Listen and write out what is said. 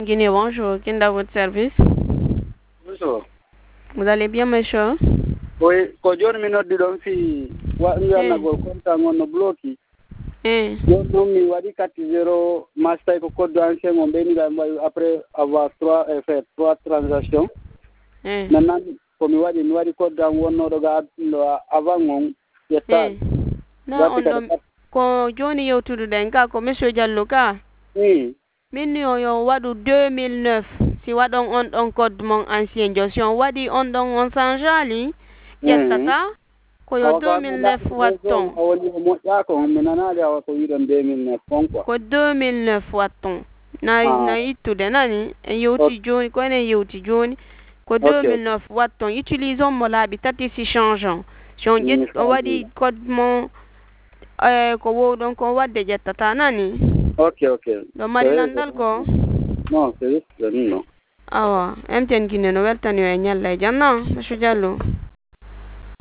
Guinée, bonjour. Qui est à votre service? Bonjour. Vous allez bien, monsieur? Oui, ko joni mi noddi ɗon fi wiyannagol comptant no bloqué. Joni noon mi waɗi 4-0 mastay ko code ancien on ɓeyni ga mbawi après avoir fait trois transactions. Maintenant komi waɗi code an wonnoɗo ga avant on yettade. Na on ɗon ko joni yewtuduɗen ka ko monsieur Diallo ka? Min yo waɗu 2009 si waɗon on ɗon code mon ancien jo si on waɗi on ɗon on changeali yettata ko yo 2009 watton. Moƴƴa ko mi nanali awa ko wiɗon 2009 on quoi. Ko 2009 watton na ittude nani en yewti joni ko enen yewti joni ko 2009 watton utilisons mo laaɓi tati si changeant si on waɗi code mon ko wowɗon ko wadde ƴettata nani. Ok. ɗo mari landal ko? Non, c'est juste non. Awa, MTN Guinée no weltani yo e ñalla e jam non, monsieur Diallo.